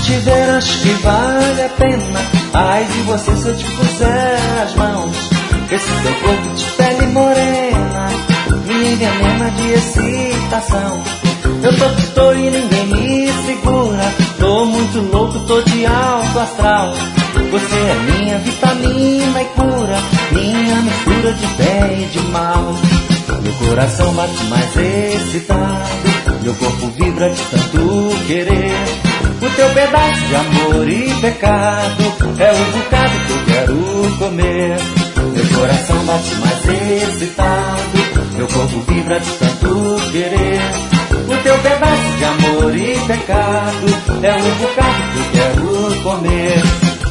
te ver acho que vale a pena. Ai de você se eu te puser as mãos. Esse teu corpo de pele morena me envenena de excitação. Eu tô e ninguém me segura. Tô muito louco, tô de alto astral. Você é minha vitamina e cura, minha mistura de bem e de mal. Meu coração bate mais excitado, meu corpo vibra de tanto querer. O teu pedaço de amor e pecado é o bocado que eu quero comer. Meu coração bate mais excitado, meu corpo vibra de tanto querer. O teu pedaço de amor e pecado é o bocado que eu quero comer.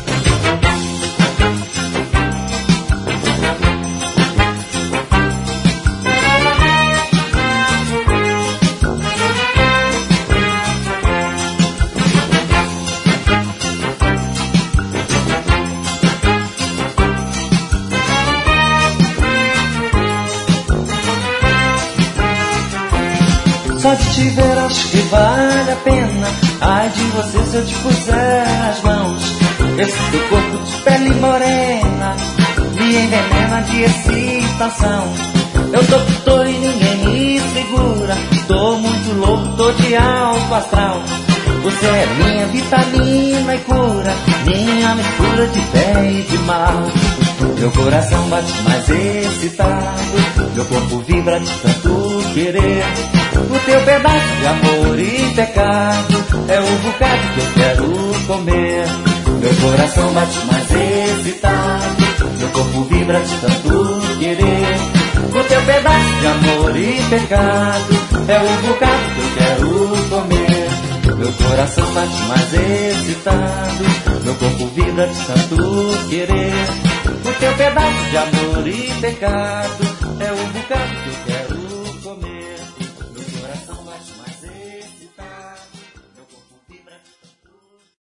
Só de te ver acho que vale a pena. Ai de você se eu te puser as mãos. Esse teu corpo de pele morena me envenena de excitação. Eu tô e ninguém me segura. Tô muito louco, tô de alto astral. Você é minha vitamina e cura, minha mistura de bem e de mal. Meu coração bate mais excitado, meu corpo vibra de tanto querer. O teu pedaço de amor e pecado é o bocado que eu quero comer. Meu coração bate mais excitado, meu corpo vibra de tanto querer. O teu pedaço de amor e pecado é o bocado que eu quero comer. Meu coração bate mais excitado, meu corpo vibra de tanto querer. O teu pedaço de amor e pecado é o bocado